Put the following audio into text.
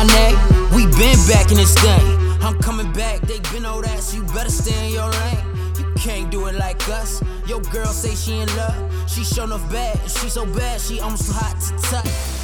my name. We been back in this thing. I'm coming back, they been all that, so you better stay in your lane. You can't do it like us. Your girl say she in love. She sure enough bad, she so bad, she almost hot to touch.